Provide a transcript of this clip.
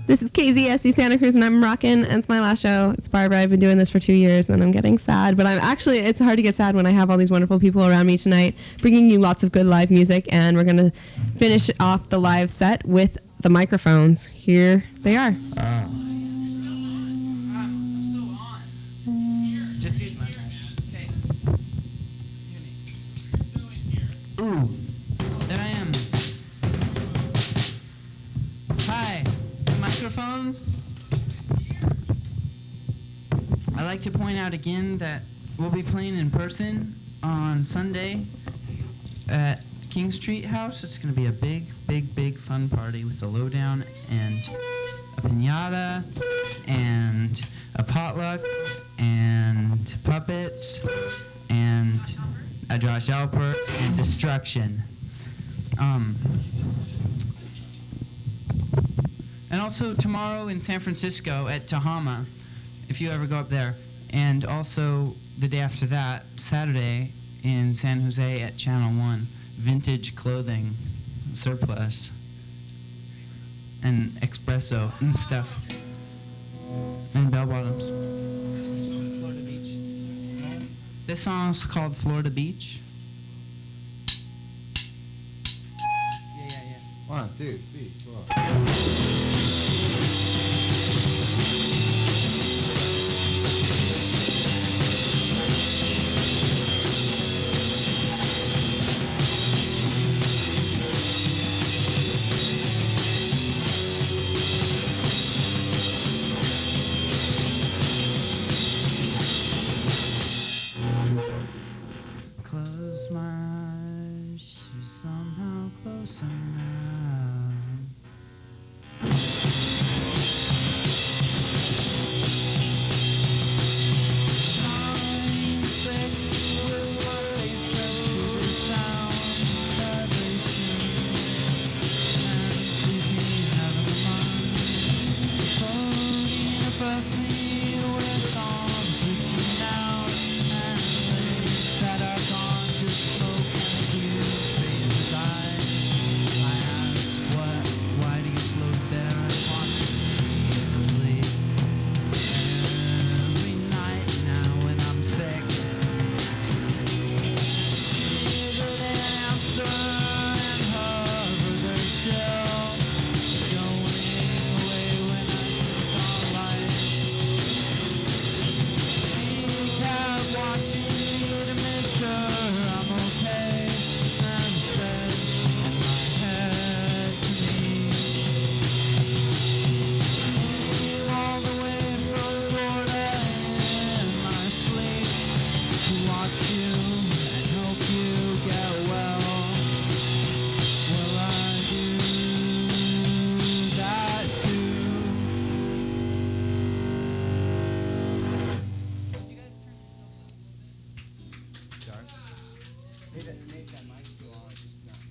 This is KZSD Santa Cruz, and I'm rocking, and it's my last show. It's Barbara. I've been doing this for 2 years, and I'm getting sad, but it's hard to get sad when I have all these wonderful people around me tonight, bringing you lots of good live music, and we're going to finish off the live set with the microphones. Here they are. Just use my okay. Ooh, there I am. Hi, the microphones. I'd like to point out again that we'll be playing in person on Sunday at King Street House. It's going to be a big fun party with the lowdown and a piñata and a potluck and puppets and a Josh Alpert and destruction. And also tomorrow in San Francisco at Tehama, if you ever go up there. And also the day after that, Saturday, in San Jose at Channel 1, vintage clothing, surplus, and espresso and stuff, and bell bottoms. Florida Beach. This song's called Florida Beach. Yeah. 1, 2, 3, 4. Close my eyes, she's somehow closer now. I'm sick with my face pressed to the sound vibration, and sleeping out of my mind, floating above me with arms reaching out and legs that are gone to smoke and accuse faces eyes. I ask why do you float there and watch me sleep? Every night now when I'm sick, needed an answer and hover there still, going away when I think on life. She kept watching me to make sure I'm okay, and said in my head to me, came all the way from Florida in my sleep to watch you and hope you get well. Will I do that too? You guys turn yourself up a little bit. Make that mic still on, it's just not.